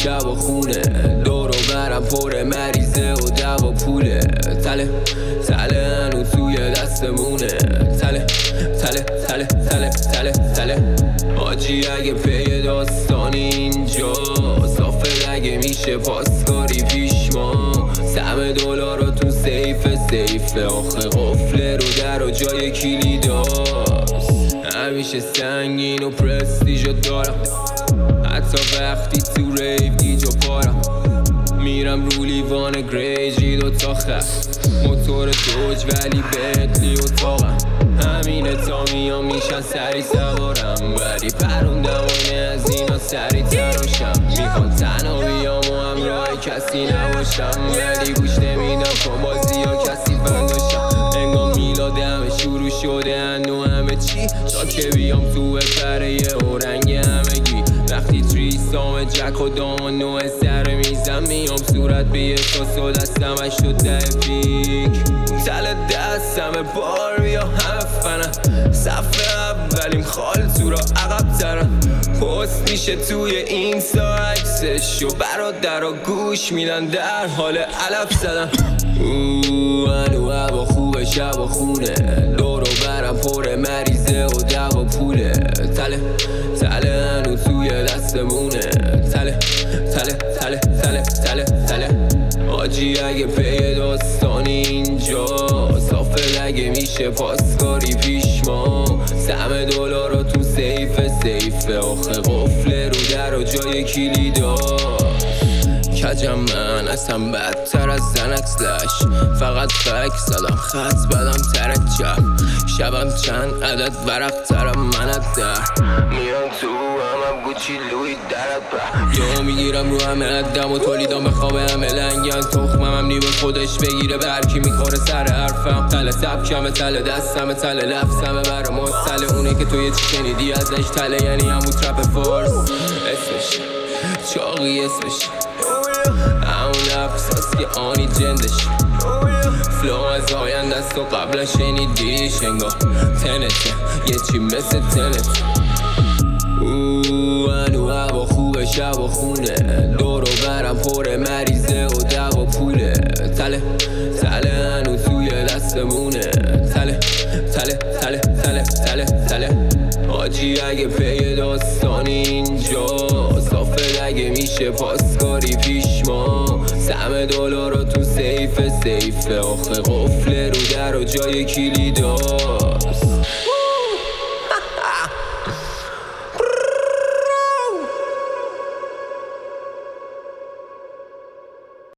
شب و خونه، دور و برم پر مریضه و دو و پوله. تله هنو توی دستمونه، تله آجی اگه پی داستانی اینجا صافه اگه میشه پاسکاری پیش ما. سهم دلاراتون سیفه آخه قفله رو در و جای کلیداست. همیشه سنگین و پرستیجو دارم، حتی وقتی تو ریو گیج و پارم. میرم رو لیوان گریجی 2 تا خط، موتور دوج ولی بنتلی اتاقم. همینه تا میام میشن سری سوارم، ولی پروندمانه از اینا سری تراشم. میخوام تنها بیام و همراه کسی نباشم، ولی گوش نمیدم کن بازی ها کسی بنداشم. انگام میلاد همه شروع شده هنو همه چی، تا که بیام تو بپره یه اورنگ همگی. وقتی تریستام جک و دام و نوع سر میزم، میام صورت به یه ساس و دستمش شد 10 پیک. تل دستم بار بیا همه فنم، صفحه اولیم خال تو را عقب ترم. پست میشه توی این سا عکسش و برادرها گوش میدن در حال علف زدن. هنو هوا خوبه شب و خونه، دور و برم پر مریضه و دو و پوله. تله هنو توی دستمونه، تله آجی اگه پی داستانی اینجا صافه اگه میشه پاسکاری پیش ما. سهم دلاراتون سیفه آخه قفله رو در و جای کلیداست. کجم من اصلا بدتر از زنکسلش، فقط فک زدم خط بدم ترک چپ. شبم چند عدد ورق ترم منت در میان تو همم گوچی لوی درد یا میگیرم رو همه عدم و تولیدام خواب همه لنگن. تخمم هم نیبه خودش بگیره به هرکی میخوره سر حرفم. تله سبکمه تله دستمه تله لفظمه برا مستله. اونه که تو یه چی شنیدی ازش تله یعنی همون ترپ فارس. اسمش چاقی اسمش همون لفظاست که آنی جندش. فلو از آینده است و قبلا شنیدیش انگار تنته یه چی مثل تنت. هنو هوا خوبه شب و خونه، دور و برم پر مریضه و دو و پوله. تله هنو توی دستمونه، تله آجی اگه پی داستانی اینجا صافه اگه میشه پاسکاری پیش ما. سهم دلاراتون سیفه آخه قفله رو در و جای کلیداست.